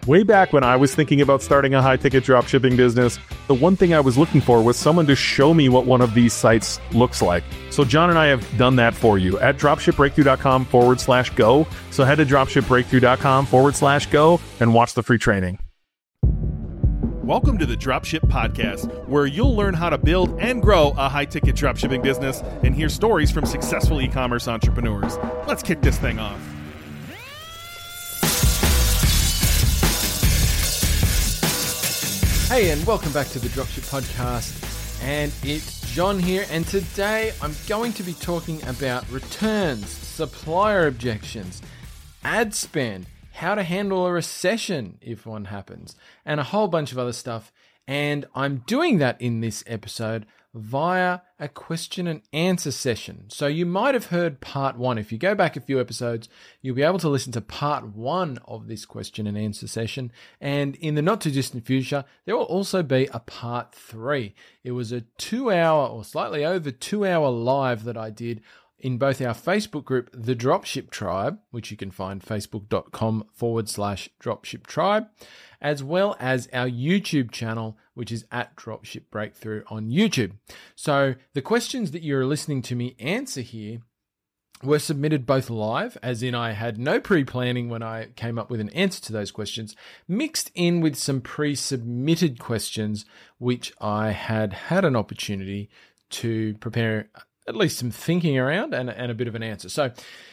Way back when I was thinking about starting a high-ticket dropshipping business, the one thing I was looking for was someone to show me what one of these sites looks like. So John and I have done that for you at dropshipbreakthrough.com/go. So head to dropshipbreakthrough.com/go and watch the free training. Welcome to the Dropship Podcast, where you'll learn how to build and grow a high-ticket dropshipping business and hear stories from successful e-commerce entrepreneurs. Let's kick this thing off. Hey, and welcome back to the Dropship Podcast, and it's John here, and today I'm going to be talking about returns, supplier objections, ad spend, how to handle a recession if one happens, and a whole bunch of other stuff. And I'm doing that in this episode via a question and answer session. So you might have heard part one. If you go back a few episodes, you'll be able to listen to part one of this question and answer session. And in the not too distant future, there will also be a part three. It was a 2-hour or slightly over 2-hour live that I did in both our Facebook group, The Dropship Tribe, which you can find facebook.com/Dropship Tribe, as well as our YouTube channel, which is at Dropship Breakthrough on YouTube. So the questions that you're listening to me answer here were submitted both live, as in I had no pre-planning when I came up with an answer to those questions, mixed in with some pre-submitted questions, which I had an opportunity to prepare at least some thinking around and a bit of an answer. So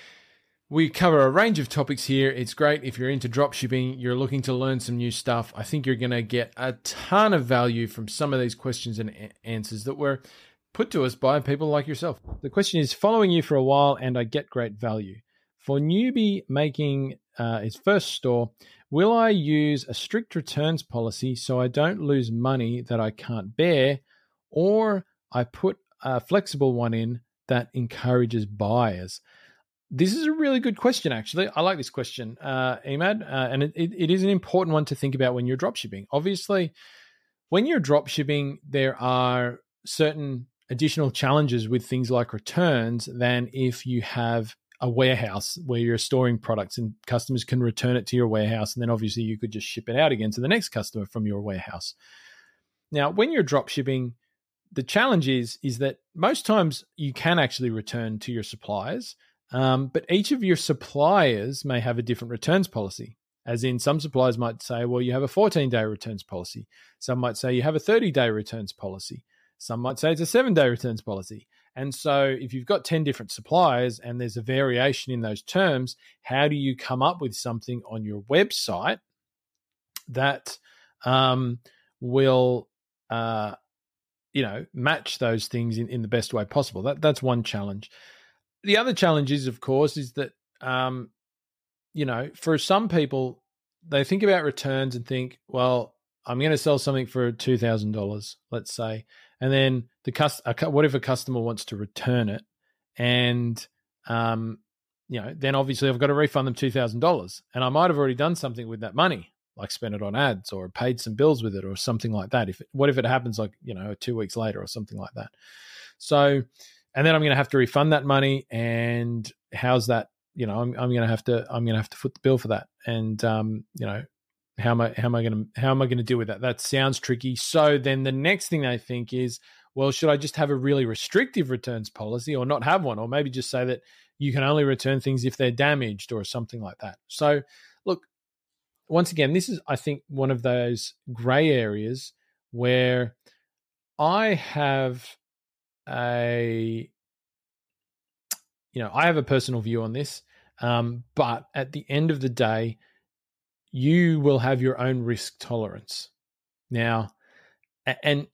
we cover a range of topics here. It's great if you're into dropshipping, you're looking to learn some new stuff. I think you're going to get a ton of value from some of these questions and answers that were put to us by people like yourself. The question is, following you for a while and I get great value. For newbie making his first store, will I use a strict returns policy so I don't lose money that I can't bear, or I put a flexible one in that encourages buyers? This is a really good question, actually. I like this question, Emad, and it is an important one to think about when you're dropshipping. Obviously, when you're dropshipping, there are certain additional challenges with things like returns than if you have a warehouse where you're storing products and customers can return it to your warehouse, and then obviously you could just ship it out again to the next customer from your warehouse. Now, when you're dropshipping, the challenge is that most times you can actually return to your suppliers, but each of your suppliers may have a different returns policy. As in, some suppliers might say, well, you have a 14-day returns policy. Some might say you have a 30-day returns policy. Some might say it's a 7-day returns policy. And so if you've got 10 different suppliers and there's a variation in those terms, how do you come up with something on your website that will match those things in the best way possible? That's one challenge. The other challenge is, of course, is that, for some people, they think about returns and think, well, I'm going to sell something for $2,000, let's say, and then what if a customer wants to return it? And, then obviously I've got to refund them $2,000, and I might have already done something with that money, like spent it on ads or paid some bills with it or something like that. What if it happens 2 weeks later or something like that? So, and then I'm going to have to refund that money, and how's that? I'm going to have to foot the bill for that. And how am I going to deal with that? That sounds tricky. So then the next thing I think is, well, should I just have a really restrictive returns policy or not have one, or maybe just say that you can only return things if they're damaged or something like that? So look, once again, this is, I think, one of those gray areas where I have a personal view on this, but at the end of the day, you will have your own risk tolerance. Now, and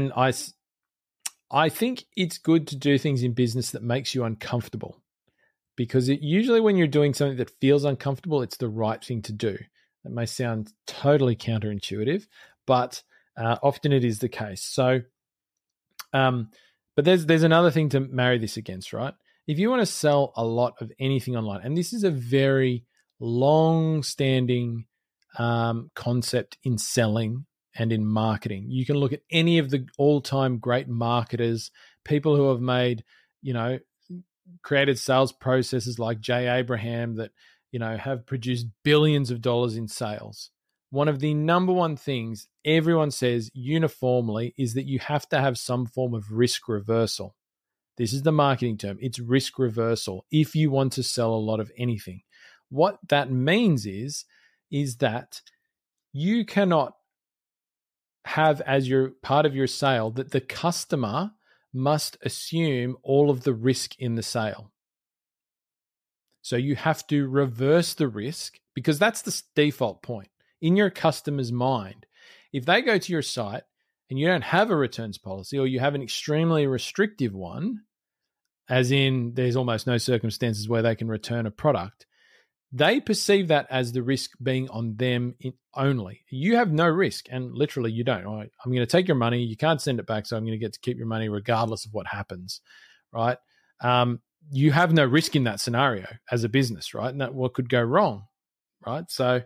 I think it's good to do things in business that makes you uncomfortable, because usually when you're doing something that feels uncomfortable, it's the right thing to do. That may sound totally counterintuitive, but often it is the case. So, but there's another thing to marry this against, right? If you want to sell a lot of anything online, and this is a very long-standing concept in selling and in marketing. You can look at any of the all-time great marketers, people who have made, created sales processes like Jay Abraham that, have produced billions of dollars in sales. one of the number one things everyone says uniformly is that you have to have some form of risk reversal. This is the marketing term. It's risk reversal if you want to sell a lot of anything. What that means is that you cannot have as your part of your sale that the customer must assume all of the risk in the sale. So you have to reverse the risk because that's the default point. In your customer's mind, if they go to your site and you don't have a returns policy or you have an extremely restrictive one, as in there's almost no circumstances where they can return a product, they perceive that as the risk being on them only. You have no risk, and literally you don't. Right? I'm going to take your money. You can't send it back, so I'm going to get to keep your money regardless of what happens, right? You have no risk in that scenario as a business, right? And that what could go wrong, right? So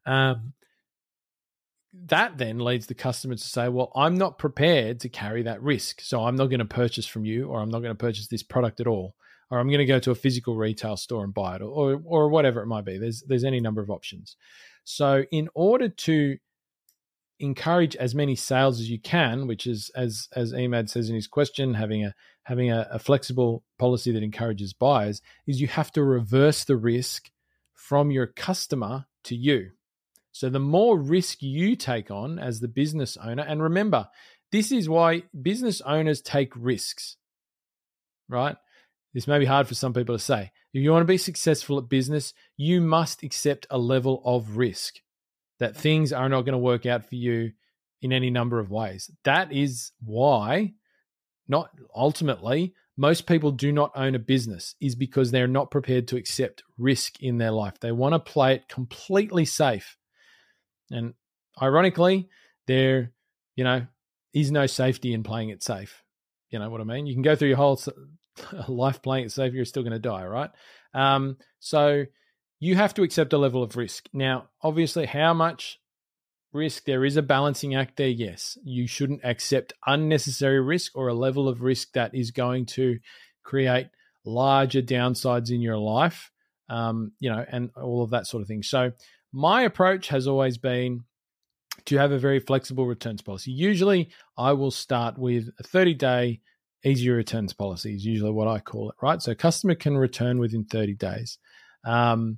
that then leads the customer to say, well, I'm not prepared to carry that risk, so I'm not going to purchase from you, or I'm not going to purchase this product at all, or I'm going to go to a physical retail store and buy it, or whatever it might be. There's any number of options. So in order to encourage as many sales as you can, which is, as Emad says in his question, having a flexible policy that encourages buyers, is you have to reverse the risk from your customer to you. So the more risk you take on as the business owner, and remember, this is why business owners take risks, right? This may be hard for some people to say. If you want to be successful at business, you must accept a level of risk that things are not going to work out for you in any number of ways. That is why, not ultimately, most people do not own a business, is because they're not prepared to accept risk in their life. They want to play it completely safe. And ironically, there, is no safety in playing it safe. You know what I mean? You can go through your whole life playing it safe, you're still going to die, right? So you have to accept a level of risk. Now, obviously, how much risk, there is a balancing act there, yes. You shouldn't accept unnecessary risk or a level of risk that is going to create larger downsides in your life, and all of that sort of thing. So my approach has always been to have a very flexible returns policy. Usually, I will start with a 30-day easy returns policy is usually what I call it, right? So a customer can return within 30 days. But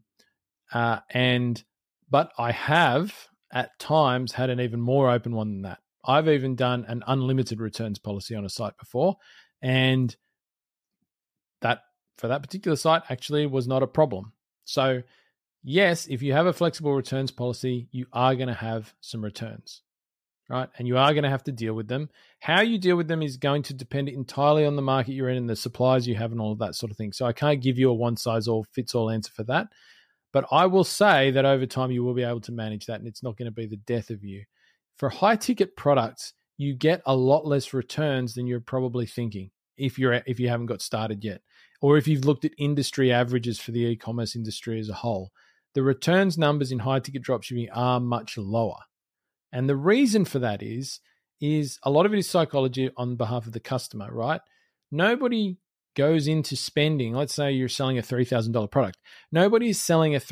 I have at times had an even more open one than that. I've even done an unlimited returns policy on a site before, and that for that particular site actually was not a problem. So yes, if you have a flexible returns policy, you are going to have some returns, right? And you are going to have to deal with them. How you deal with them is going to depend entirely on the market you're in and the suppliers you have and all of that sort of thing. So I can't give you a one-size-all-fits-all answer for that. But I will say that over time you will be able to manage that, and it's not going to be the death of you. For high-ticket products, you get a lot less returns than you're probably thinking if you haven't got started yet, or if you've looked at industry averages for the e-commerce industry as a whole. The returns numbers in high-ticket dropshipping are much lower. And the reason for that is a lot of it is psychology on behalf of the customer, right? Nobody goes into spending, let's say you're selling a $3,000 product. Nobody is buying a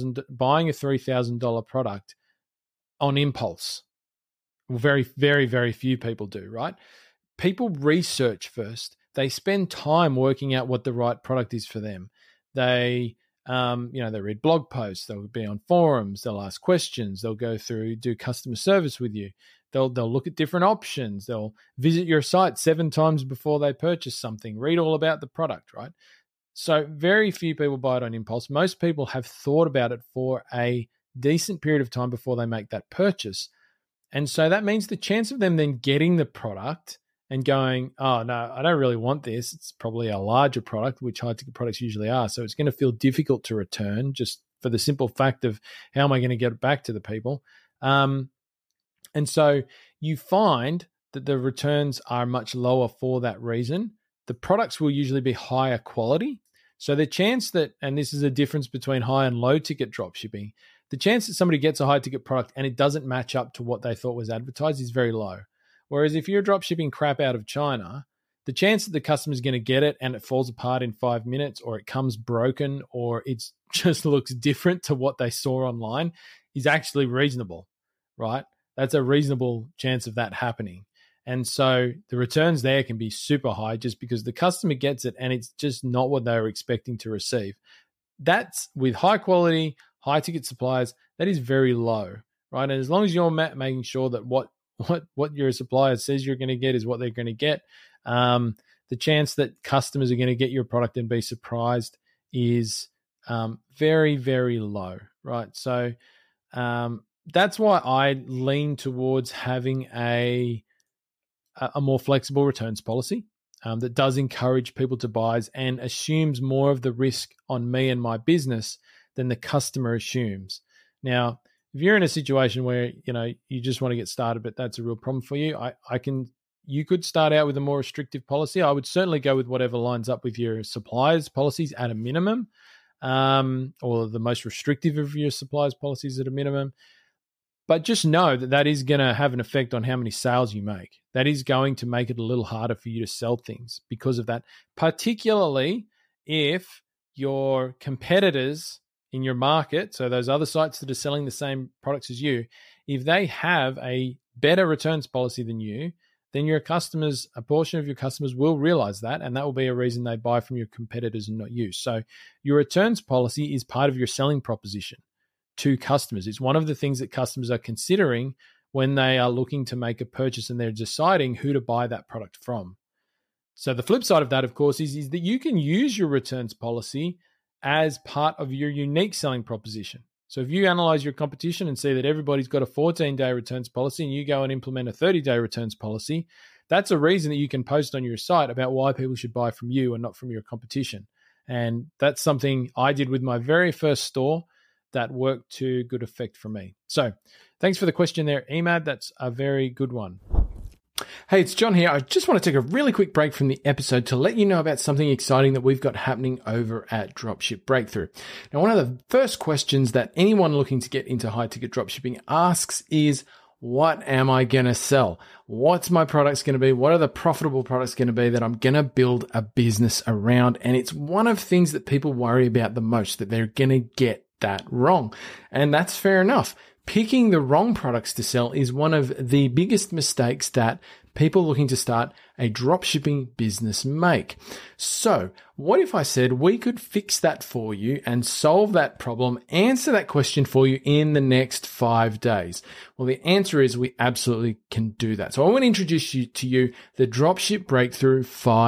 $3,000 product on impulse. Well, very, very, very few people do, right? People research first. They spend time working out what the right product is for them. They read blog posts, they'll be on forums, they'll ask questions, they'll go through, do customer service with you. They'll look at different options. They'll visit your site 7 times before they purchase something, read all about the product, right? So very few people buy it on impulse. Most people have thought about it for a decent period of time before they make that purchase. And so that means the chance of them then getting the product and going, oh, no, I don't really want this. It's probably a larger product, which high-ticket products usually are. So it's going to feel difficult to return just for the simple fact of how am I going to get it back to the people? And so you find that the returns are much lower for that reason. The products will usually be higher quality. So the chance that, and this is a difference between high and low ticket dropshipping, the chance that somebody gets a high ticket product and it doesn't match up to what they thought was advertised is very low. Whereas if you're dropshipping crap out of China, the chance that the customer's going to get it and it falls apart in 5 minutes, or it comes broken, or it just looks different to what they saw online is actually reasonable. right? That's a reasonable chance of that happening. And so the returns there can be super high just because the customer gets it and it's just not what they were expecting to receive. That's with high quality, high ticket suppliers, that is very low, right? And as long as you're making sure that what your supplier says you're going to get is what they're going to get, the chance that customers are going to get your product and be surprised is very, very low, right? So that's why I lean towards having a more flexible returns policy that does encourage people to buy and assumes more of the risk on me and my business than the customer assumes. Now, if you're in a situation where you just want to get started, but that's a real problem for you, you could start out with a more restrictive policy. I would certainly go with whatever lines up with your suppliers' policies at a minimum, or the most restrictive of your suppliers' policies at a minimum. But just know that that is going to have an effect on how many sales you make. That is going to make it a little harder for you to sell things because of that, particularly if your competitors in your market, so those other sites that are selling the same products as you, if they have a better returns policy than you, then your customers, a portion of your customers will realize that, and that will be a reason they buy from your competitors and not you. So your returns policy is part of your selling proposition to customers. It's one of the things that customers are considering when they are looking to make a purchase and they're deciding who to buy that product from. So the flip side of that, of course, is that you can use your returns policy as part of your unique selling proposition. So if you analyze your competition and see that everybody's got a 14-day returns policy and you go and implement a 30-day returns policy, that's a reason that you can post on your site about why people should buy from you and not from your competition. And that's something I did with my very first store that worked to good effect for me. So thanks for the question there, Emad. That's a very good one. Hey, it's John here. I just want to take a really quick break from the episode to let you know about something exciting that we've got happening over at Dropship Breakthrough. Now, one of the first questions that anyone looking to get into high-ticket dropshipping asks is, what am I going to sell? What's my products going to be? What are the profitable products going to be that I'm going to build a business around? And it's one of the things that people worry about the most, that they're going to get that wrong. And that's fair enough. Picking the wrong products to sell is one of the biggest mistakes that people looking to start a dropshipping business make. So what if I said we could fix that for you and solve that problem, answer that question for you in the next 5 days? Well, the answer is we absolutely can do that. So I want to introduce to you the Dropship Breakthrough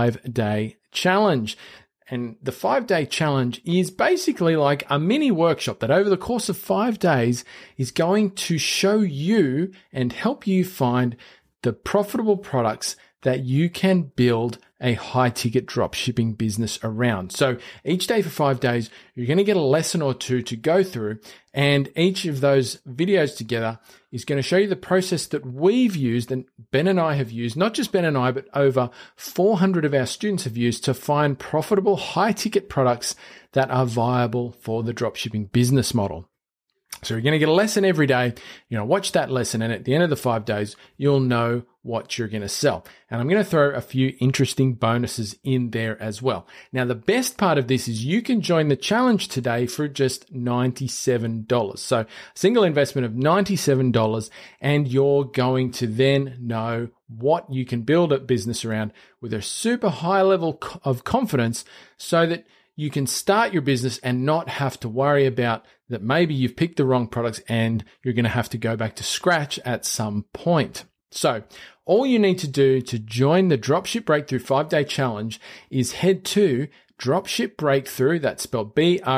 5-Day Challenge. And the 5-day challenge is basically like a mini workshop that over the course of 5 days is going to show you and help you find the profitable products that you can build a high-ticket dropshipping business around. So each day for 5 days, you're going to get a lesson or two to go through, and each of those videos together is going to show you the process that we've used, and Ben and I have used, not just Ben and I, but over 400 of our students have used to find profitable high-ticket products that are viable for the dropshipping business model. So you're going to get a lesson every day. Watch that lesson, and at the end of the 5 days, you'll know what you're going to sell. And I'm going to throw a few interesting bonuses in there as well. Now, the best part of this is you can join the challenge today for just $97. So a single investment of $97, and you're going to then know what you can build a business around with a super high level of confidence so that you can start your business and not have to worry about that maybe you've picked the wrong products and you're going to have to go back to scratch at some point. So all you need to do to join the Dropship Breakthrough 5-Day Challenge is head to Dropship Breakthrough, that's spelled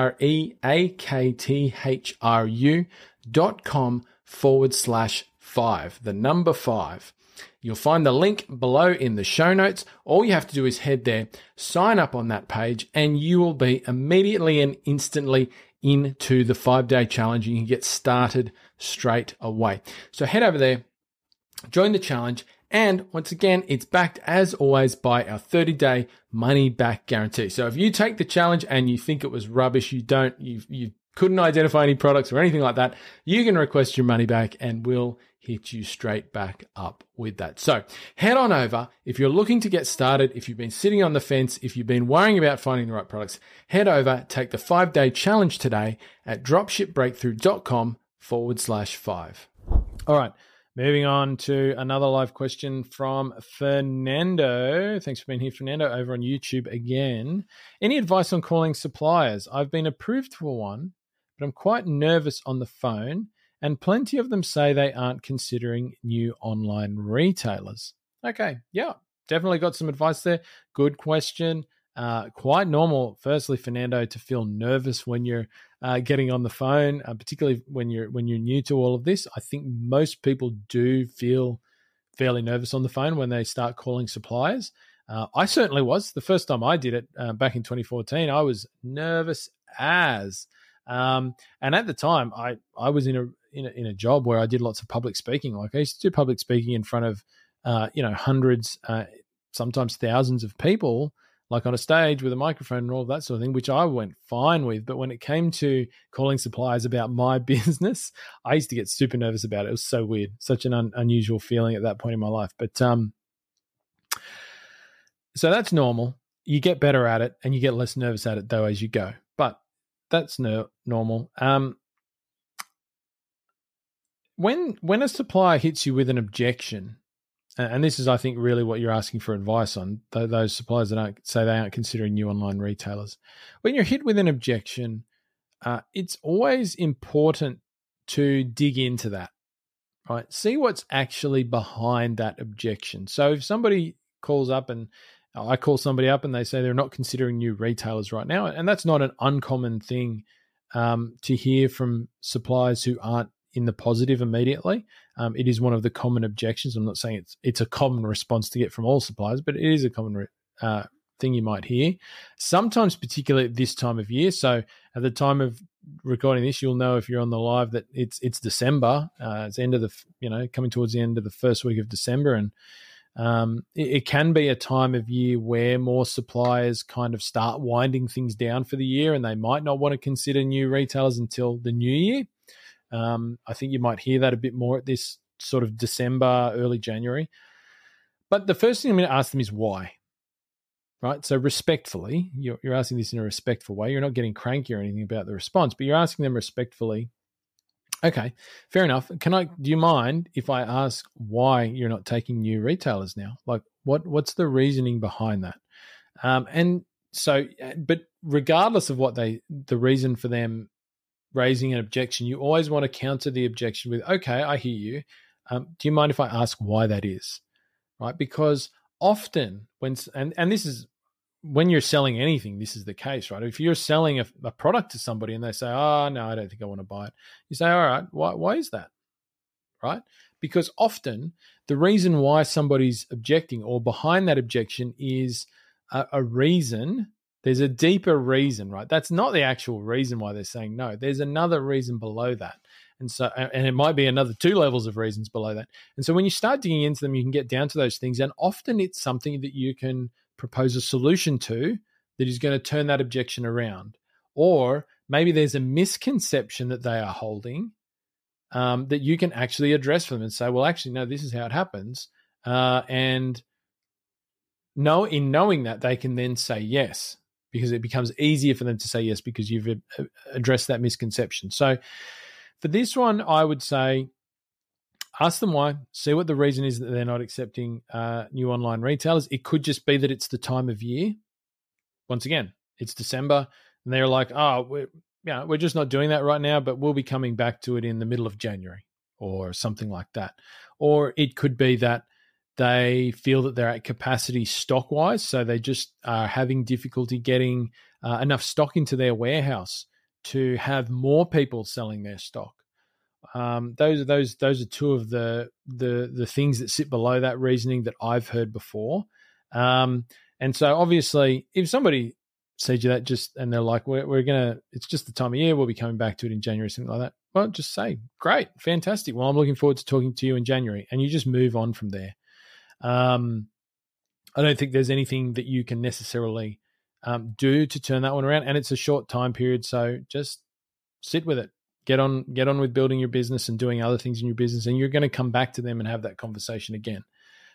BREAKTHRU.com/5, the number 5. You'll find the link below in the show notes. All you have to do is head there, sign up on that page, and you will be immediately and instantly into the 5-day challenge. You can get started straight away. So head over there, join the challenge, and once again, it's backed as always by our 30-day money-back guarantee. So if you take the challenge and you think it was rubbish, you couldn't identify any products or anything like that, you can request your money back and we'll hit you straight back up with that. So head on over. If you're looking to get started, if you've been sitting on the fence, if you've been worrying about finding the right products, head over, take the 5-day challenge today at dropshipbreakthrough.com/5. All right. Moving on to another live question from Fernando. Thanks for being here, Fernando, over on YouTube again. Any advice on calling suppliers? I've been approved for one, but I'm quite nervous on the phone, and plenty of them say they aren't considering new online retailers. Okay, yeah, definitely got some advice there. Good question. Quite normal, firstly, Fernando, to feel nervous when you're getting on the phone, particularly when you're new to all of this. I think most people do feel fairly nervous on the phone when they start calling suppliers. I certainly was. The first time I did it back in 2014, I was nervous as. And at the time, I was in a job where I did lots of public speaking. Like I used to do public speaking in front of hundreds, sometimes thousands of people, like on a stage with a microphone and all of that sort of thing, which I went fine with. But when it came to calling suppliers about my business, I used to get super nervous about it. It was so weird, such an unusual feeling at that point in my life. But so that's normal. You get better at it and you get less nervous at it though as you go. But that's normal. When a supplier hits you with an objection, and this is, I think, really what you're asking for advice on, those suppliers that say they aren't considering new online retailers. When you're hit with an objection, it's always important to dig into that, right? See what's actually behind that objection. So if somebody calls up and I call somebody up and they say they're not considering new retailers right now, and that's not an uncommon thing to hear from suppliers who aren't in the positive immediately. It is one of the common objections. I'm not saying it's a common response to get from all suppliers, but it is a common thing you might hear. Sometimes, particularly at this time of year. So at the time of recording this, you'll know if you're on the live that it's December. It's end of the coming towards the end of the first week of December, and it can be a time of year where more suppliers kind of start winding things down for the year, and they might not want to consider new retailers until the new year. I think you might hear that a bit more at this sort of December, early January. But the first thing I'm going to ask them is why, right? So respectfully, you're asking this in a respectful way. You're not getting cranky or anything about the response, but you're asking them respectfully. Okay, fair enough. Do you mind if I ask why you're not taking new retailers now? Like what's the reasoning behind that? And so, but regardless of what the reason for them raising an objection, you always want to counter the objection with, okay, I hear you. Do you mind if I ask why that is? Right? Because often and this is when you're selling anything, this is the case, right? If you're selling a product to somebody and they say, oh, no, I don't think I want to buy it. You say, all right, why is that? Right? Because often the reason why somebody's objecting or behind that objection is a reason. There's a deeper reason, right? That's not the actual reason why they're saying no. There's another reason below that. And it might be another 2 levels of reasons below that. And so when you start digging into them, you can get down to those things. And often it's something that you can propose a solution to that is going to turn that objection around. Or maybe there's a misconception that they are holding that you can actually address for them and say, well, actually, no, this is how it happens. In knowing that, they can then say yes, because it becomes easier for them to say yes because you've addressed that misconception. So for this one, I would say ask them why, see what the reason is that they're not accepting new online retailers. It could just be that it's the time of year. Once again, it's December, and they're like, oh, we're just not doing that right now, but we'll be coming back to it in the middle of January or something like that. Or it could be that they feel that they're at capacity stock-wise, so they just are having difficulty getting enough stock into their warehouse to have more people selling their stock. Those are 2 of the things that sit below that reasoning that I've heard before. And so obviously, if somebody says you that and they're like, it's just the time of year, we'll be coming back to it in January, something like that. Well, just say, great, fantastic. Well, I'm looking forward to talking to you in January, and you just move on from there. I don't think there's anything that you can necessarily do to turn that one around, and it's a short time period, so just sit with it. Get on with building your business and doing other things in your business, and you're going to come back to them and have that conversation again.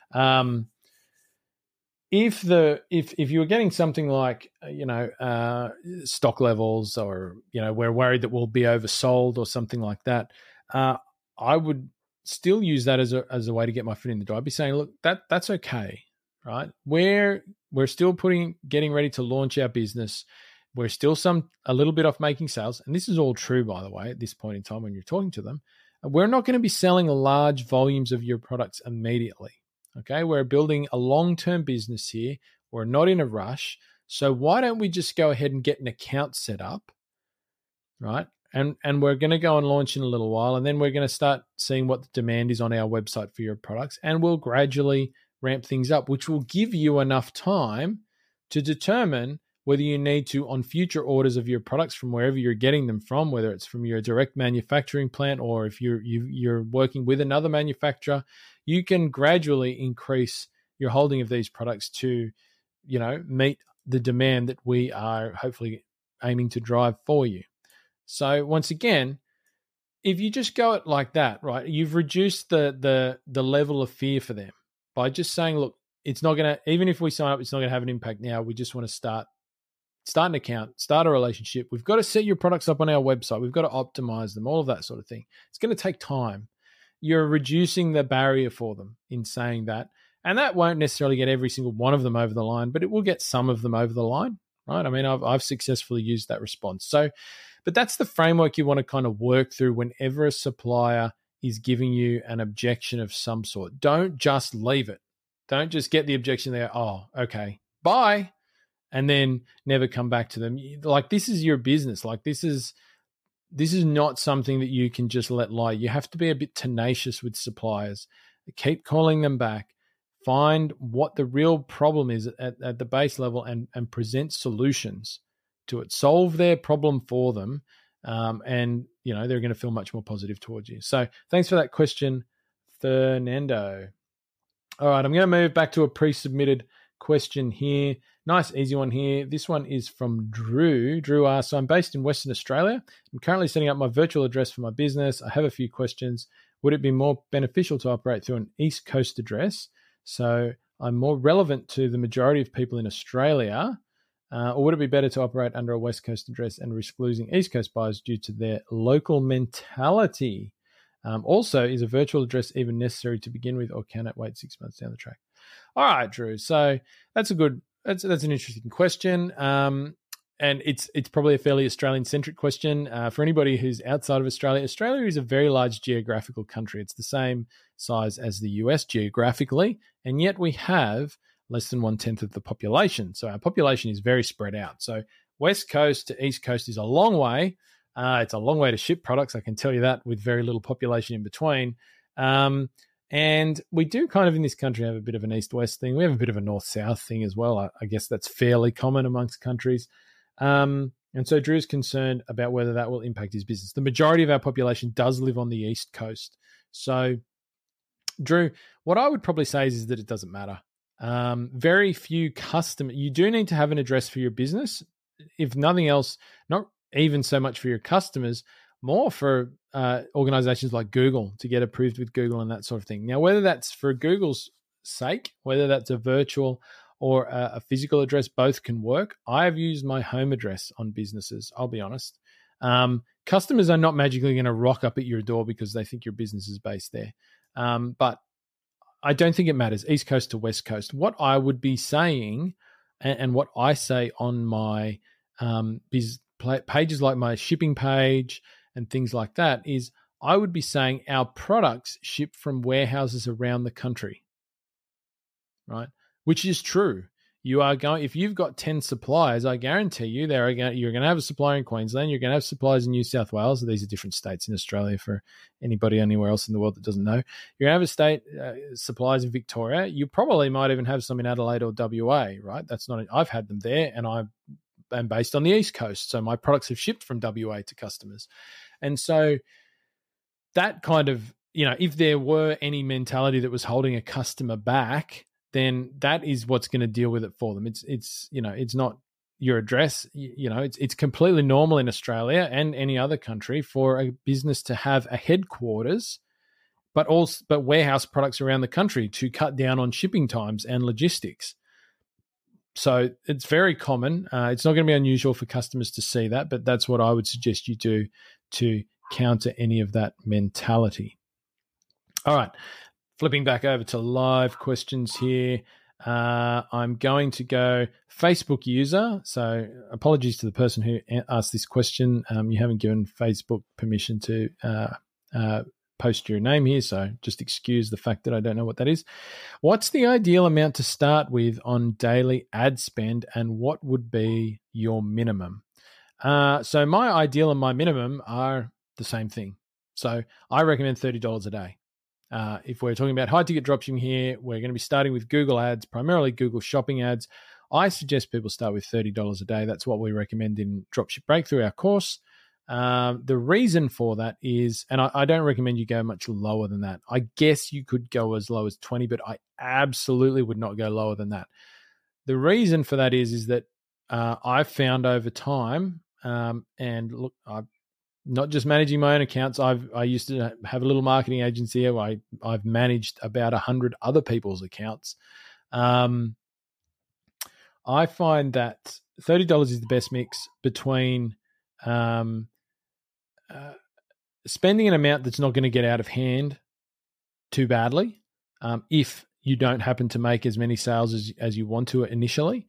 If you were getting something like stock levels, or we're worried that we'll be oversold or something like that, I would still use that as a way to get my foot in the door. I'd be saying, look, that's okay, right? We're still getting ready to launch our business. We're still a little bit off making sales. And this is all true, by the way, at this point in time when you're talking to them. We're not going to be selling large volumes of your products immediately. Okay. We're building a long-term business here. We're not in a rush. So why don't we just go ahead and get an account set up, right? And we're going to go and launch in a little while. And then we're going to start seeing what the demand is on our website for your products. And we'll gradually ramp things up, which will give you enough time to determine whether you need to, on future orders of your products from wherever you're getting them from, whether it's from your direct manufacturing plant or if you're working with another manufacturer, you can gradually increase your holding of these products to, meet the demand that we are hopefully aiming to drive for you. So once again, if you just go it like that, right, you've reduced the level of fear for them by just saying, look, it's not going to, even if we sign up, it's not going to have an impact now. We just want to start an account, start a relationship. We've got to set your products up on our website. We've got to optimize them, all of that sort of thing. It's going to take time. You're reducing the barrier for them in saying that. And that won't necessarily get every single one of them over the line, but it will get some of them over the line, right? I mean, I've successfully used that response. So, but that's the framework you want to kind of work through whenever a supplier is giving you an objection of some sort. Don't just leave it. Don't just get the objection there. Oh, okay, bye. And then never come back to them. Like, this is your business. Like, this is not something that you can just let lie. You have to be a bit tenacious with suppliers. Keep calling them back. Find what the real problem is at the base level and present solutions to it. Solve their problem for them, and they're going to feel much more positive towards you. So thanks for that question, Fernando. All right, I'm going to move back to a pre-submitted question here. Nice, easy one here. This one is from Drew. Drew asks, I'm based in Western Australia. I'm currently setting up my virtual address for my business. I have a few questions. Would it be more beneficial to operate through an East Coast address, so I'm more relevant to the majority of people in Australia, or would it be better to operate under a West Coast address and risk losing East Coast buyers due to their local mentality? Also, is a virtual address even necessary to begin with, or can it wait 6 months down the track? All right, Drew. So that's an interesting question. And it's probably a fairly Australian-centric question. For anybody who's outside of Australia, Australia is a very large geographical country. It's the same size as the US geographically, and yet we have less than 1/10 of the population. So our population is very spread out. So West Coast to East Coast is a long way. It's a long way to ship products, I can tell you that, with very little population in between. And we do kind of in this country have a bit of an east-west thing. We have a bit of a north-south thing as well. I guess that's fairly common amongst countries. And so Drew's concerned about whether that will impact his business. The majority of our population does live on the East Coast. So, Drew, what I would probably say is that it doesn't matter. Very few customers. You do need to have an address for your business. If nothing else, not even so much for your customers, more for organizations like Google to get approved with Google and that sort of thing. Now, whether that's for Google's sake, whether that's a virtual or a physical address, both can work. I've used my home address on businesses, I'll be honest. Customers are not magically going to rock up at your door because they think your business is based there. But I don't think it matters, East Coast to West Coast. What I would be saying, and what I say on my pages like my shipping page and things like that, is I would be saying our products ship from warehouses around the country, right? Which is true. You are going, if you've got 10 suppliers, I guarantee you you're going to have a supplier in Queensland, you're going to have suppliers in New South Wales. These are different states in Australia for anybody anywhere else in the world that doesn't know. You're going to have suppliers in Victoria. You probably might even have some in Adelaide or WA, right? I've had them there, and I'm based on the East Coast. So my products have shipped from WA to customers. And so that kind of, if there were any mentality that was holding a customer back, then that is what's going to deal with it for them. It's not your address. It's completely normal in Australia and any other country for a business to have a headquarters, but warehouse products around the country to cut down on shipping times and logistics. So it's very common. It's not going to be unusual for customers to see that, but that's what I would suggest you do to counter any of that mentality. All right. Flipping back over to live questions here. I'm going to go Facebook user. So apologies to the person who asked this question. You haven't given Facebook permission to post your name here, so just excuse the fact that I don't know what that is. What's the ideal amount to start with on daily ad spend, and what would be your minimum? So my ideal and my minimum are the same thing. So I recommend $30 a day. If we're talking about high-ticket dropshipping here, we're going to be starting with Google ads, primarily Google shopping ads. I suggest people start with $30 a day. That's what we recommend in Dropship Breakthrough, our course. The reason for that is, and I don't recommend you go much lower than that. I guess you could go as low as 20, but I absolutely would not go lower than that. The reason for that is that I've found over time, and look, I'm not just managing my own accounts. I used to have a little marketing agency where I've managed about 100 other people's accounts. I find that $30 is the best mix between spending an amount that's not going to get out of hand too badly, if you don't happen to make as many sales as you want to initially,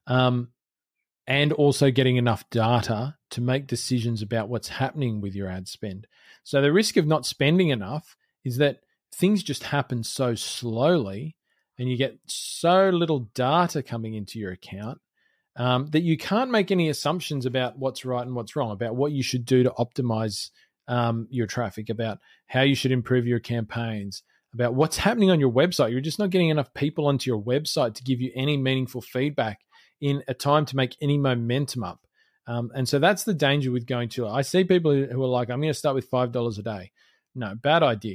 and also getting enough data to make decisions about what's happening with your ad spend. So the risk of not spending enough is that things just happen so slowly and you get so little data coming into your account that you can't make any assumptions about what's right and what's wrong, about what you should do to optimize your traffic, about how you should improve your campaigns, about what's happening on your website. You're just not getting enough people onto your website to give you any meaningful feedback in a time to make any momentum up. And so that's the danger with going too low. I see people who are like, I'm going to start with $5 a day. No, bad idea.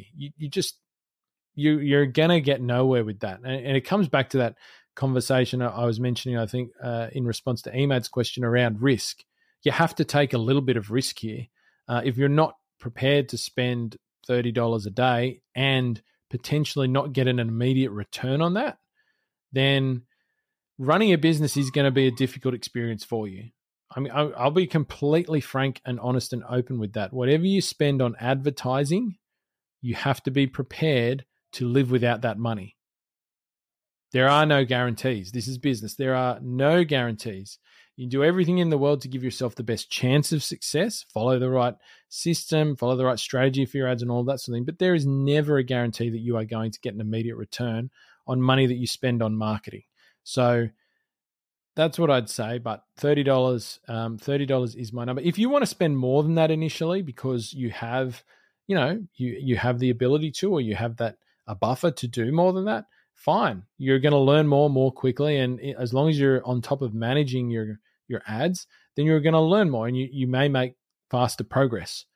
You're going to get nowhere with that. And it comes back to that conversation I was mentioning, I think, in response to Emad's question around risk. You have to take a little bit of risk here. If you're not prepared to spend $30 a day and potentially not get an immediate return on that, then running a business is going to be a difficult experience for you. I mean, I'll be completely frank and honest and open with that. Whatever you spend on advertising, you have to be prepared to live without that money. There are no guarantees. This is business. There are no guarantees. You do everything in the world to give yourself the best chance of success, follow the right system, follow the right strategy for your ads and all that sort of thing. But there is never a guarantee that you are going to get an immediate return on money that you spend on marketing. So that's what I'd say, but $30 is my number. If you want to spend more than that initially because you have, you have the ability to, or you have a buffer to do more than that, fine. You're going to learn more quickly, and as long as you're on top of managing your ads, then you're going to learn more, and you may make faster progress.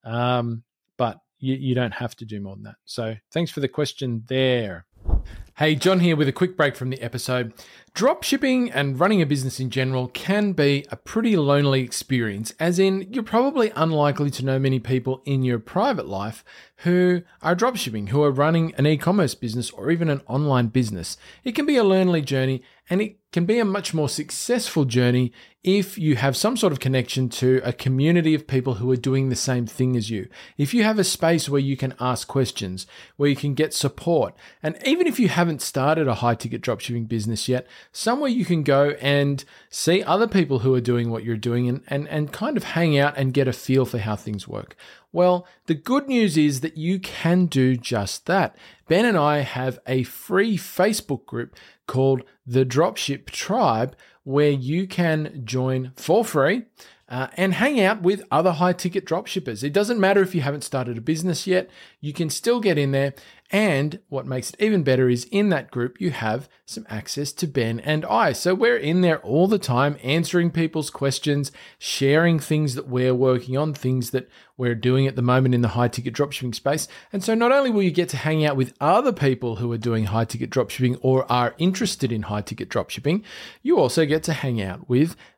But you don't have to do more than that. So thanks for the question there. Hey, John here with a quick break from the episode. Dropshipping and running a business in general can be a pretty lonely experience, as in you're probably unlikely to know many people in your private life who are dropshipping, who are running an e-commerce business or even an online business. It can be a lonely journey, and it can be a much more successful journey if you have some sort of connection to a community of people who are doing the same thing as you. If you have a space where you can ask questions, where you can get support, and even if you haven't started a high-ticket dropshipping business yet, somewhere you can go and see other people who are doing what you're doing and kind of hang out and get a feel for how things work. Well, the good news is that you can do just that. Ben and I have a free Facebook group called the Dropship Tribe, where you can join for free and hang out with other high-ticket dropshippers. It doesn't matter if you haven't started a business yet, you can still get in there. And what makes it even better is in that group, you have some access to Ben and I. So we're in there all the time, answering people's questions, sharing things that we're working on, things that we're doing at the moment in the high-ticket dropshipping space. And so not only will you get to hang out with other people who are doing high-ticket dropshipping or are interested in high-ticket dropshipping, you also get to hang out with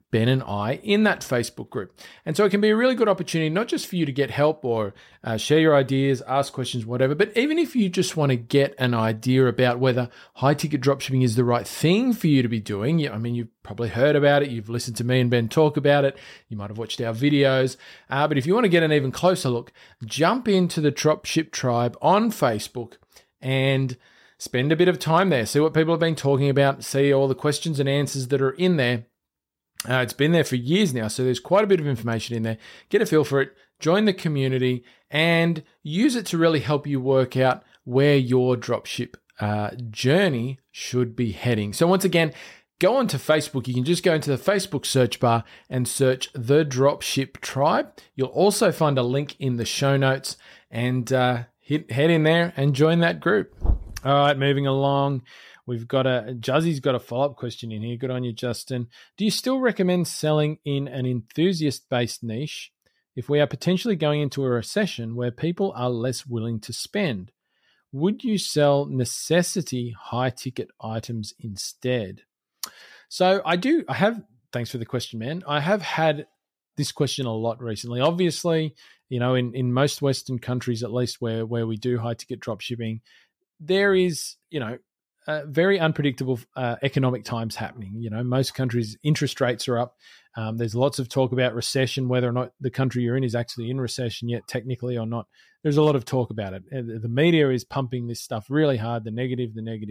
Ben and I in that Facebook group. And so it can be a really good opportunity, not just for you to get help or share your ideas, ask questions, whatever, but even if you just want to get an idea about whether high ticket dropshipping is the right thing for you to be doing. I mean, you've probably heard about it. You've listened to me and Ben talk about it. You might have watched our videos. But if you want to get an even closer look, jump into the Dropship Tribe on Facebook and spend a bit of time there. See what people have been talking about. See all the questions and answers that are in there. It's been there for years now, so there's quite a bit of information in there. Get a feel for it, join the community, and use it to really help you work out where your dropship journey should be heading. So once again, go onto Facebook. You can just go into the Facebook search bar and search the Dropship Tribe. You'll also find a link in the show notes, and head in there and join that group. All right, moving along. We've got Juzzy's got a follow-up question in here. Good on you, Justin. Do you still recommend selling in an enthusiast-based niche if we are potentially going into a recession where people are less willing to spend? Would you sell necessity high-ticket items instead? So thanks for the question, man. I have had this question a lot recently. Obviously, in most Western countries, at least where we do high-ticket dropshipping, there is, very unpredictable economic times happening. Most countries' interest rates are up. There's lots of talk about recession, whether or not the country you're in is actually in recession yet, technically or not. There's a lot of talk about it. The media is pumping this stuff really hard, the negative.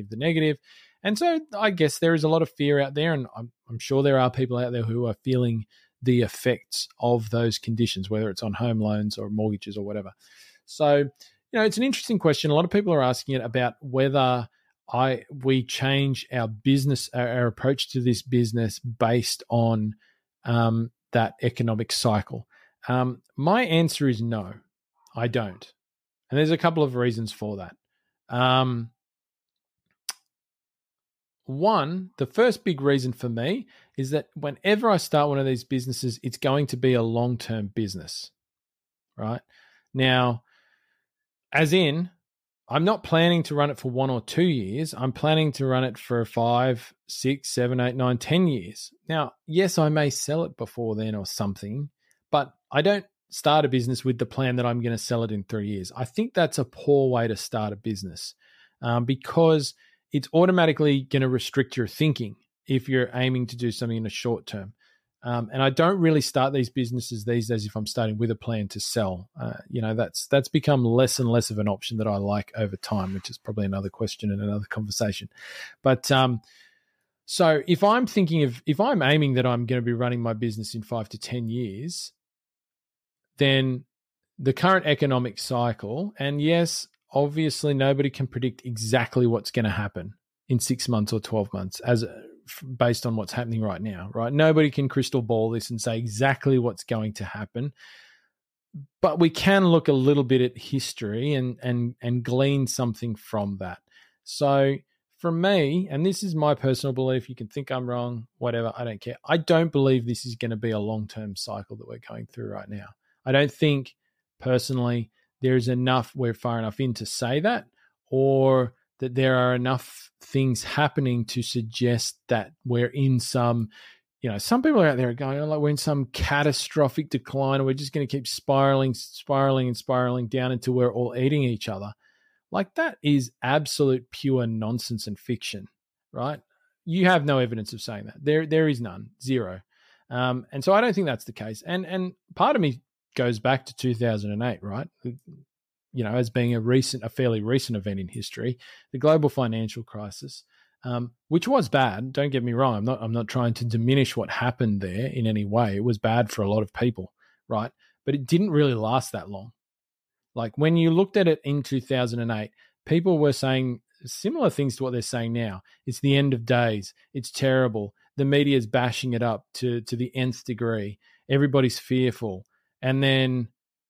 And so I guess there is a lot of fear out there, and I'm sure there are people out there who are feeling the effects of those conditions, whether it's on home loans or mortgages or whatever. So, it's an interesting question. A lot of people are asking it about whether we change our business, our approach to this business based on that economic cycle. My answer is no, I don't. And there's a couple of reasons for that. One, the first big reason for me is that whenever I start one of these businesses, it's going to be a long-term business, right? Now, as in, I'm not planning to run it for 1 or 2 years. I'm planning to run it for 5, 6, 7, 8, 9, 10 years. Now, yes, I may sell it before then or something, but I don't start a business with the plan that I'm going to sell it in 3 years. I think that's a poor way to start a business because it's automatically going to restrict your thinking if you're aiming to do something in the short term. And I don't really start these businesses these days if I'm starting with a plan to sell. That's become less and less of an option that I like over time, which is probably another question and another conversation. But so if I'm aiming that I'm going to be running my business in 5 to 10 years, then the current economic cycle, and yes, obviously nobody can predict exactly what's going to happen in 6 months or 12 months based on what's happening right now, right? Nobody can crystal ball this and say exactly what's going to happen, but we can look a little bit at history and glean something from that. So for me, and this is my personal belief, you can think I'm wrong, whatever, I don't care. I don't believe this is going to be a long-term cycle that we're going through right now. I don't think personally we're far enough in to say that, or that there are enough things happening to suggest that we're in some people are out there going, like we're in some catastrophic decline, and we're just going to keep spiraling down until we're all eating each other. Like, that is absolute pure nonsense and fiction, right? You have no evidence of saying that. There is none, zero. And so I don't think that's the case. And part of me goes back to 2008, right? As being a fairly recent event in history, the global financial crisis, which was bad. Don't get me wrong. I'm not trying to diminish what happened there in any way. It was bad for a lot of people, right? But it didn't really last that long. Like, when you looked at it in 2008, people were saying similar things to what they're saying now. It's the end of days. It's terrible. The media is bashing it up to the nth degree. Everybody's fearful. And then,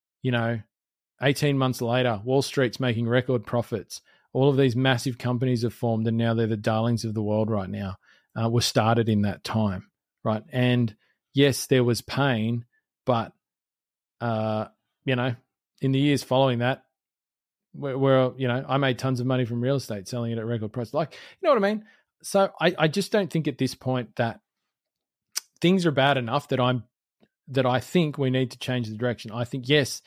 18 months later, Wall Street's making record profits. All of these massive companies have formed, and now they're the darlings of the world right now, were started in that time, right? And yes, there was pain, but, in the years following that, I made tons of money from real estate, selling it at record price. Like, you know what I mean? So I just don't think at this point that things are bad enough that I think we need to change the direction. I think, yes,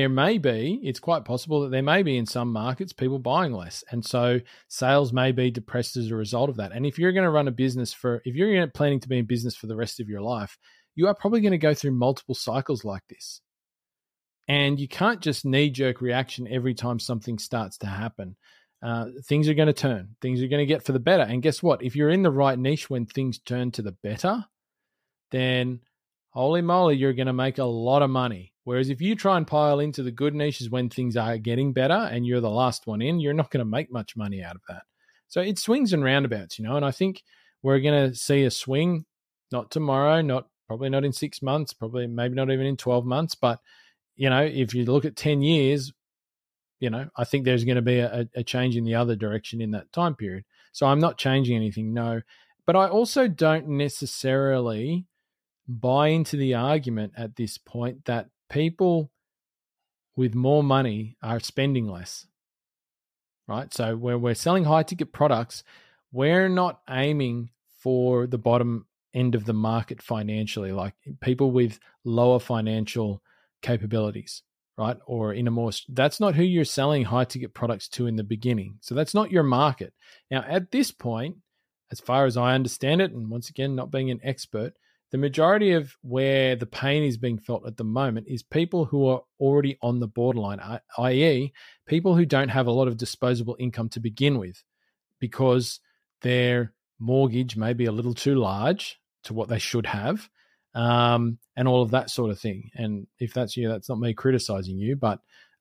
it's quite possible that there may be in some markets people buying less. And so sales may be depressed as a result of that. And if you're going to run a business if you're planning to be in business for the rest of your life, you are probably going to go through multiple cycles like this. And you can't just knee-jerk reaction every time something starts to happen. Things are going to turn. Things are going to get for the better. And guess what? If you're in the right niche when things turn to the better, then holy moly, you're going to make a lot of money. Whereas if you try and pile into the good niches when things are getting better and you're the last one in, you're not going to make much money out of that. So it swings and roundabouts, and I think we're going to see a swing, not tomorrow, probably not in 6 months, probably maybe not even in 12 months. But, if you look at 10 years, I think there's going to be a change in the other direction in that time period. So I'm not changing anything, no. But I also don't necessarily buy into the argument at this point that people with more money are spending less, right? So when we're selling high ticket products, we're not aiming for the bottom end of the market financially, like people with lower financial capabilities, right? Or that's not who you're selling high ticket products to in the beginning. So that's not your market. Now, at this point, as far as I understand it, and once again, not being an expert, the majority of where the pain is being felt at the moment is people who are already on the borderline, i.e., people who don't have a lot of disposable income to begin with because their mortgage may be a little too large to what they should have, and all of that sort of thing. And if that's you, that's not me criticizing you, but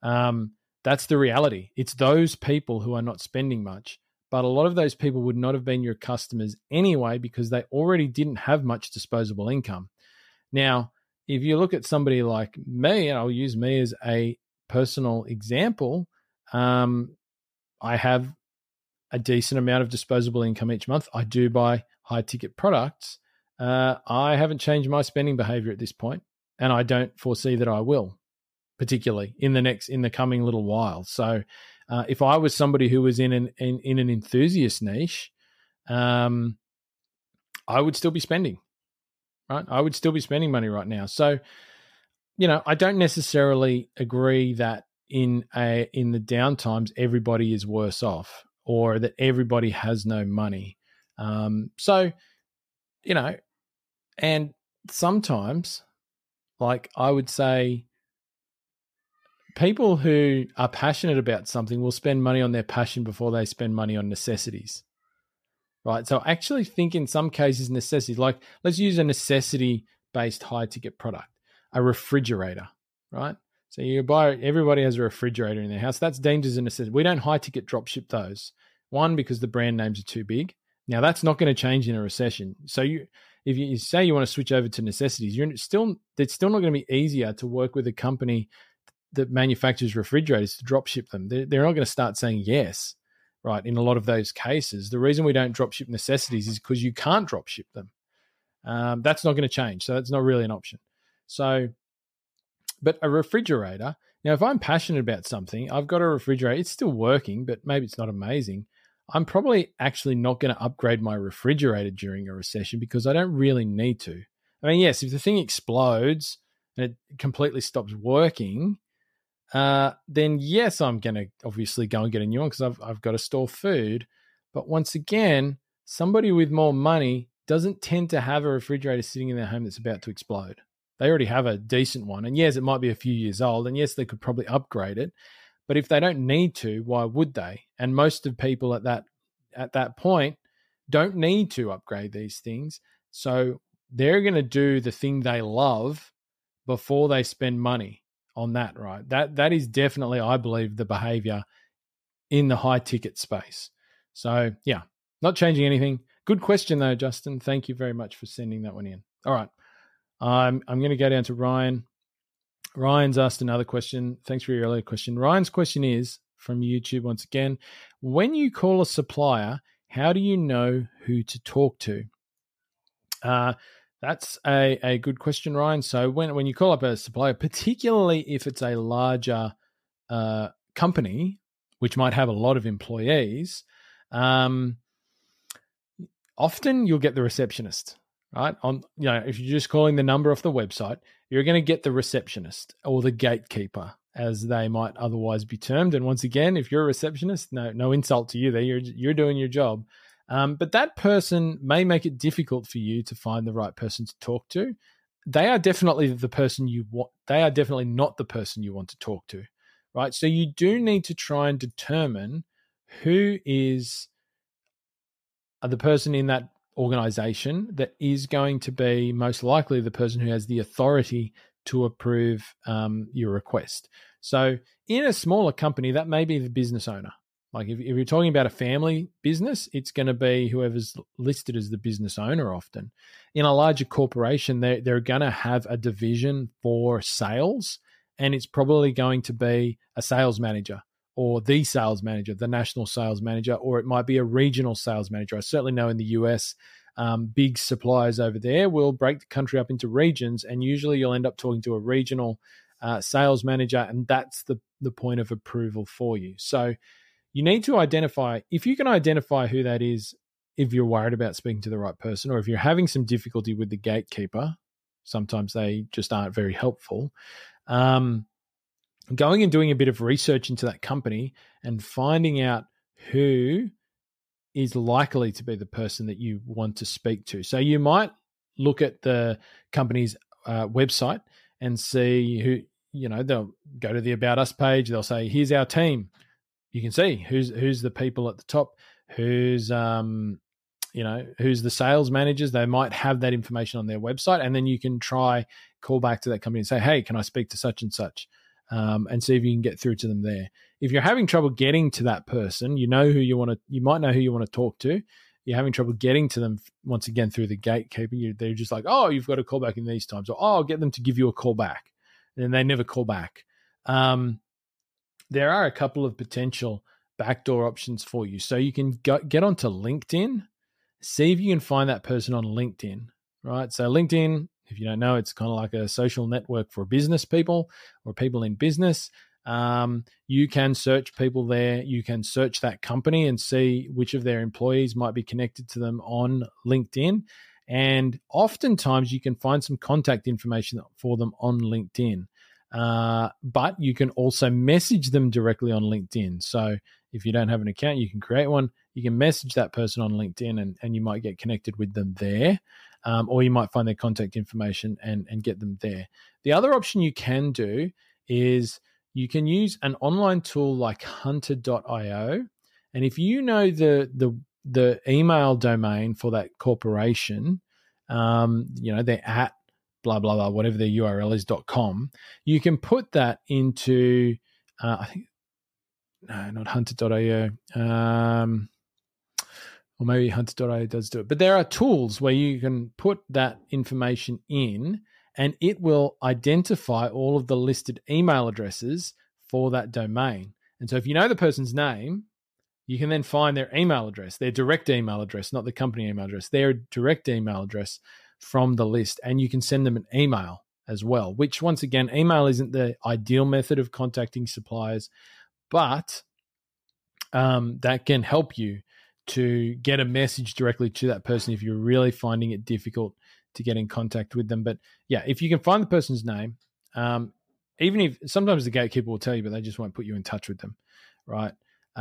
that's the reality. It's those people who are not spending much. But a lot of those people would not have been your customers anyway because they already didn't have much disposable income. Now, if you look at somebody like me, and I'll use me as a personal example, I have a decent amount of disposable income each month. I do buy high ticket products. I haven't changed my spending behavior at this point, and I don't foresee that I will, particularly in the coming little while. So if I was somebody who was in an enthusiast niche, I would still be spending, right? I would still be spending money right now. So, I don't necessarily agree that in the down times everybody is worse off or that everybody has no money. And sometimes, like I would say, people who are passionate about something will spend money on their passion before they spend money on necessities, right? So I actually think in some cases necessities, like let's use a necessity-based high-ticket product, a refrigerator, right? So everybody has a refrigerator in their house. That's deemed as a necessity. We don't high-ticket drop ship those. One, because the brand names are too big. Now, that's not going to change in a recession. So if you say you want to switch over to necessities, it's still not going to be easier to work with a company that manufactures refrigerators to drop ship them. They're not going to start saying yes, right? In a lot of those cases, the reason we don't drop ship necessities is because you can't drop ship them. That's not going to change. So that's not really an option. So, but a refrigerator, now if I'm passionate about something, I've got a refrigerator, it's still working, but maybe it's not amazing. I'm probably actually not going to upgrade my refrigerator during a recession because I don't really need to. I mean, yes, if the thing explodes and it completely stops working, then yes, I'm going to obviously go and get a new one because I've got to store food. But once again, somebody with more money doesn't tend to have a refrigerator sitting in their home that's about to explode. They already have a decent one. And yes, it might be a few years old. And yes, they could probably upgrade it. But if they don't need to, why would they? And most of people at that point don't need to upgrade these things. So they're going to do the thing they love before they spend money on that, right? That is definitely, I believe, the behavior in the high ticket space. So yeah, not changing anything. Good question though, Justin. Thank you very much for sending that one in. All right. I'm going to go down to Ryan. Ryan's asked another question. Thanks for your earlier question. Ryan's question is from YouTube once again. When you call a supplier, how do you know who to talk to? That's a good question, Ryan. So when you call up a supplier, particularly if it's a larger company, which might have a lot of employees, often you'll get the receptionist. right? If you're just calling the number off the website, you're going to get the receptionist or the gatekeeper, as they might otherwise be termed. And once again, if you're a receptionist, no insult to you there, you're doing your job. But that person may make it difficult for you to find the right person to talk to. They are definitely the person you want. They are definitely not the person you want to talk to, right? So you do need to try and determine who is the person in that organization that is going to be most likely the person who has the authority to approve your request. So in a smaller company, that may be the business owner. Like if you're talking about a family business, it's going to be whoever's listed as the business owner often. In a larger corporation, they're going to have a division for sales, and it's probably going to be a sales manager or the sales manager, the national sales manager, or it might be a regional sales manager. I certainly know in the US, big suppliers over there will break the country up into regions, and usually you'll end up talking to a regional sales manager, and that's the point of approval for you. So you need to identify, if you can identify who that is, if you're worried about speaking to the right person, or if you're having some difficulty with the gatekeeper, sometimes they just aren't very helpful. Going and doing a bit of research into that company and finding out who is likely to be the person that you want to speak to. So you might look at the company's website and see who, they'll go to the About Us page. They'll say, here's our team. You can see who's the people at the top, who's the sales managers. They might have that information on their website, and then you can call back to that company and say, hey, can I speak to such and such? And see if you can get through to them there. If you're having trouble getting to that person, you might know who you want to talk to. You're having trouble getting to them once again through the gatekeeper. They're just like, oh, you've got to call back in these times, or I'll get them to give you a call back, and then they never call back. There are a couple of potential backdoor options for you. So you can get onto LinkedIn, see if you can find that person on LinkedIn, right? So LinkedIn, if you don't know, it's kind of like a social network for business people or people in business. You can search people there. You can search that company and see which of their employees might be connected to them on LinkedIn. And oftentimes you can find some contact information for them on LinkedIn. But you can also message them directly on LinkedIn. So if you don't have an account, you can create one. You can message that person on LinkedIn and you might get connected with them there. Or you might find their contact information and get them there. The other option you can do is you can use an online tool like hunter.io. And if you know the email domain for that corporation, they're at blah, blah, blah, whatever their URL is, .com, you can put that into, not hunter.io, or maybe hunter.io does do it. But there are tools where you can put that information in and it will identify all of the listed email addresses for that domain. And so if you know the person's name, you can then find their email address, their direct email address, not the company email address, their direct email address from the list. And you can send them an email as well, which once again, email isn't the ideal method of contacting suppliers, but that can help you to get a message directly to that person if you're really finding it difficult to get in contact with them. But yeah, if you can find the person's name, even if sometimes the gatekeeper will tell you, but they just won't put you in touch with them, right?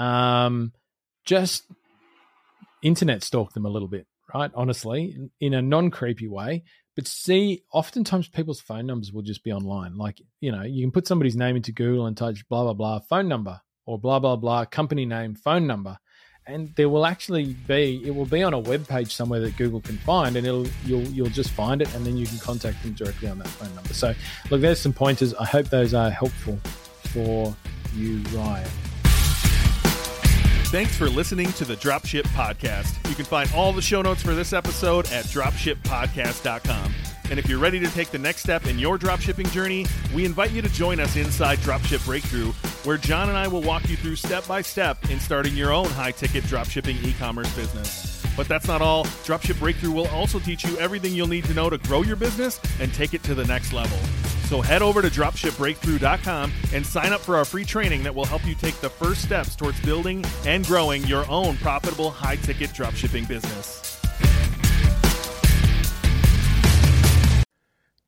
Just internet stalk them a little bit, right? Honestly, in a non-creepy way. But see, oftentimes people's phone numbers will just be online. Like, you can put somebody's name into Google and type blah, blah, blah, phone number, or blah, blah, blah, company name, phone number. And there will actually it will be on a web page somewhere that Google can find, and you'll just find it, and then you can contact them directly on that phone number. So look, there's some pointers. I hope those are helpful for you, Ryan. Thanks for listening to the Dropship Podcast. You can find all the show notes for this episode at dropshippodcast.com. And if you're ready to take the next step in your dropshipping journey, we invite you to join us inside Dropship Breakthrough, where John and I will walk you through step-by-step in starting your own high-ticket dropshipping e-commerce business. But that's not all. Dropship Breakthrough will also teach you everything you'll need to know to grow your business and take it to the next level. So head over to dropshipbreakthrough.com and sign up for our free training that will help you take the first steps towards building and growing your own profitable high-ticket dropshipping business.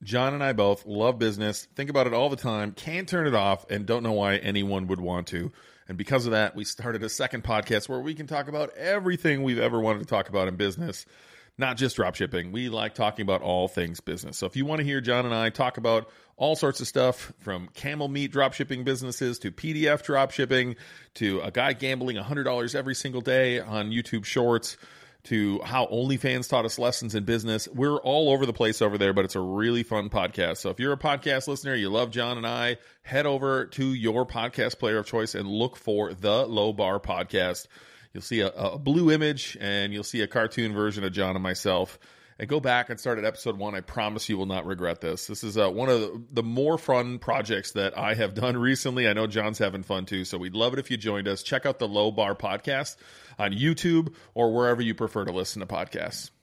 John and I both love business, think about it all the time, can't turn it off, and don't know why anyone would want to. And because of that, we started a second podcast where we can talk about everything we've ever wanted to talk about in business, not just dropshipping. We like talking about all things business. So if you want to hear John and I talk about all sorts of stuff, from camel meat dropshipping businesses to PDF dropshipping to a guy gambling $100 every single day on YouTube Shorts, to how OnlyFans taught us lessons in business. We're all over the place over there, but it's a really fun podcast. So if you're a podcast listener, you love John and I, head over to your podcast player of choice and look for the Low Bar Podcast. You'll see a blue image and you'll see a cartoon version of John and myself. And go back and start at episode 1. I promise you will not regret this. This is one of the more fun projects that I have done recently. I know John's having fun too, so we'd love it if you joined us. Check out the Low Bar Podcast on YouTube or wherever you prefer to listen to podcasts.